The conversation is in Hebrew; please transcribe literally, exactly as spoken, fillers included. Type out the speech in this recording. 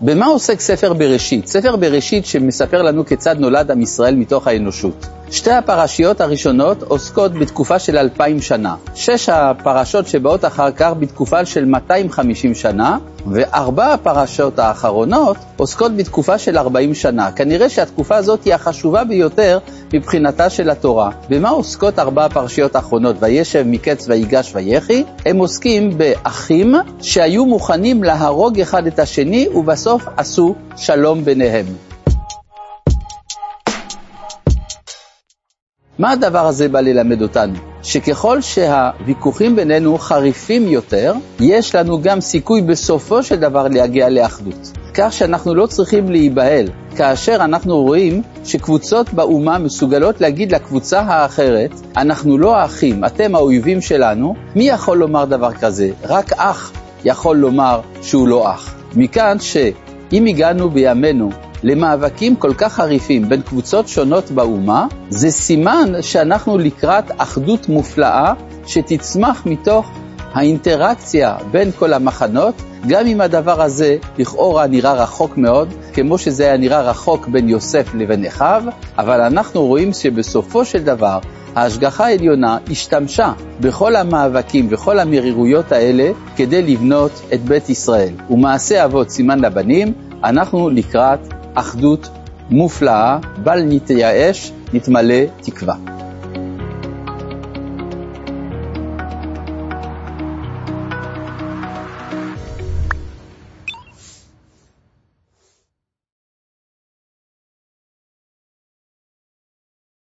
במה עוסק ספר בראשית? ספר בראשית שמספר לנו כיצד נולד עם ישראל מתוך האנושות. שתי הפרשיות הראשונות עוסקות בתקופה של אלפיים שנה. שש הפרשות שבאות אחר כך בתקופה של מאתיים וחמישים שנה, וארבע הפרשות האחרונות עוסקות בתקופה של ארבעים שנה. כנראה שהתקופה הזאת היא החשובה ביותר מבחינתה של התורה. במה עוסקות ארבע הפרשיות האחרונות? וישב, מקץ, ויגש, ויחי. הם עוסקים באחים שהיו מוכנים להרוג אחד את השני, ובסוף עשו שלום ביניהם. מה הדבר הזה בא ללמד אותנו? שככל שהוויכוחים בינינו חריפים יותר, יש לנו גם סיכוי בסופו של דבר להגיע לאחדות. כך שאנחנו לא צריכים להיבהל. כאשר אנחנו רואים שקבוצות באומה מסוגלות להגיד לקבוצה האחרת, אנחנו לא האחים, אתם האויבים שלנו, מי יכול לומר דבר כזה? רק אח יכול לומר שהוא לא אח. מכאן שאם הגענו בימינו למאבקים כל כך חריפים בין קבוצות שונות באומה, זה סימן שאנחנו לקראת אחדות מופלאה שתצמח מתוך האינטראקציה בין כל המחנות, גם אם הדבר הזה לכאורה נראה רחוק מאוד, כמו שזה היה נראה רחוק בין יוסף לבין אחיו, אבל אנחנו רואים שבסופו של דבר ההשגחה העליונה השתמשה בכל המאבקים וכל המרירויות האלה כדי לבנות את בית ישראל. ומעשה אבות סימן לבנים, אנחנו לקראת אחדות מופלאה, בל נתייאש, נתמלא תקווה.